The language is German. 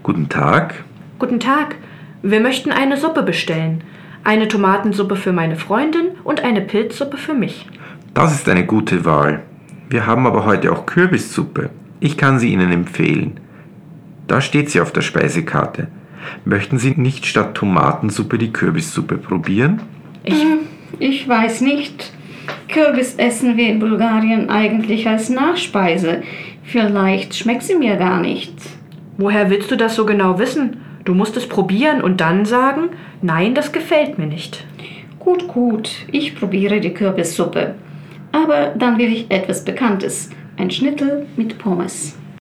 Guten Tag. Guten Tag. Wir möchten eine Suppe bestellen. Eine Tomatensuppe für meine Freundin und eine Pilzsuppe für mich. Das ist eine gute Wahl. Wir haben aber heute auch Kürbissuppe. Ich kann sie Ihnen empfehlen. Da steht sie auf der Speisekarte. Möchten Sie nicht statt Tomatensuppe die Kürbissuppe probieren? Ich weiß nicht. Kürbis essen wir in Bulgarien eigentlich als Nachspeise. Vielleicht schmeckt sie mir gar nicht. Woher willst du das so genau wissen? Du musst es probieren und dann sagen, nein, das gefällt mir nicht. Gut, ich probiere die Kürbissuppe. Aber dann will ich etwas Bekanntes. Ein Schnitzel mit Pommes.